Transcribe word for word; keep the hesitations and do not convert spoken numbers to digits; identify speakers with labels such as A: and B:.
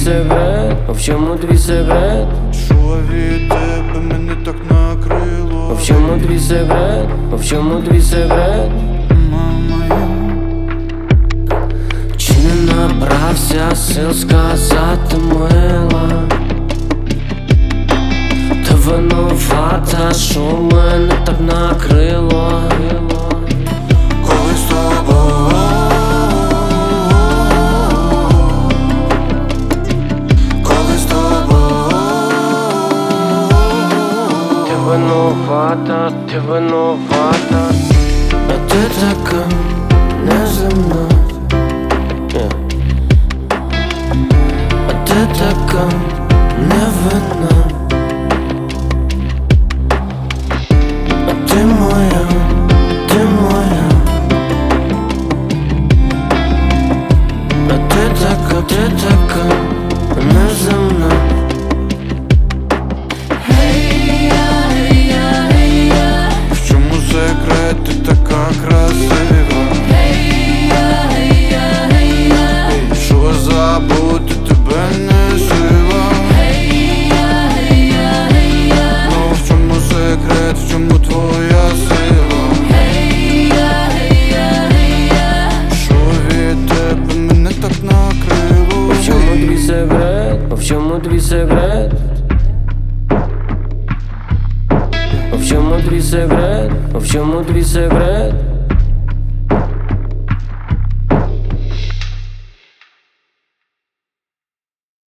A: секрет? А в чому твій секрет?
B: Що від тебе мене так накрило?
A: А в чому твій секрет? А в чому твій секрет?
B: Мама,
A: Чи не набрався сил сказати мила? Та винувата, що мене так накрило.
B: коли з тобою, коли з тобою,
A: Ти винувата, ти винувата, а ти така неземна. Yeah. А ти така невинна. А ти моя, ти моя. А ти така, ти така неземна.
B: в чому секрет, ти така красива? Що забути тебе не сила? Ну в чому секрет, в чому твоя сила? Що від тебе мене так накрило?
A: В чому твій секрет? А в чому твій секрет? А в чому твій секрет? А в чому твій секрет?